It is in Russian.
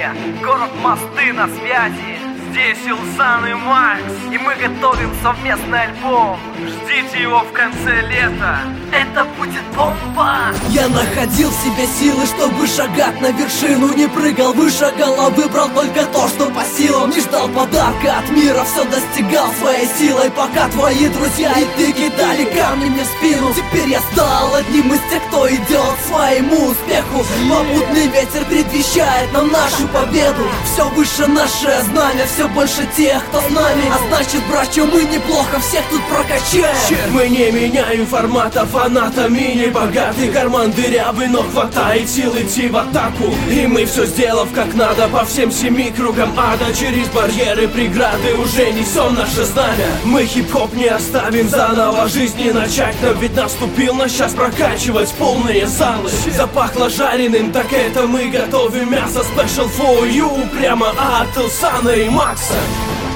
Россия, город Мосты на связи. Здесь Илсан и Макс, и мы готовим совместный альбом. Ждите его в конце лета. Это будет бомба! Я находил в себе силы, чтобы шагать на вершину. Не прыгал выше, а выбрал только то, что по силам. Не ждал подарка от мира, все достигал своей силой. Пока твои друзья и ты кидали камни мне в спину. Теперь я стал одним из тех, кто идет к своему успеху. Попутный ветер предвещает нам нашу победу. Все выше наше знамя, все больше тех, кто с нами. А значит, братья, мы неплохо всех тут прокачаем. Мы не меняем формата, фанатами не богатый. Карман дырявый, но хватает сил идти в атаку. И мы все сделав как надо по всем 7 кругам ада. Через барьеры, преграды уже несем наше знамя. Мы хип-хоп не оставим, заново жизни начать нам. Ведь наступил наш час прокачивать полные залы. Запахло жареным, так это мы готовим мясо. Special for you, прямо от Илсана и Макса.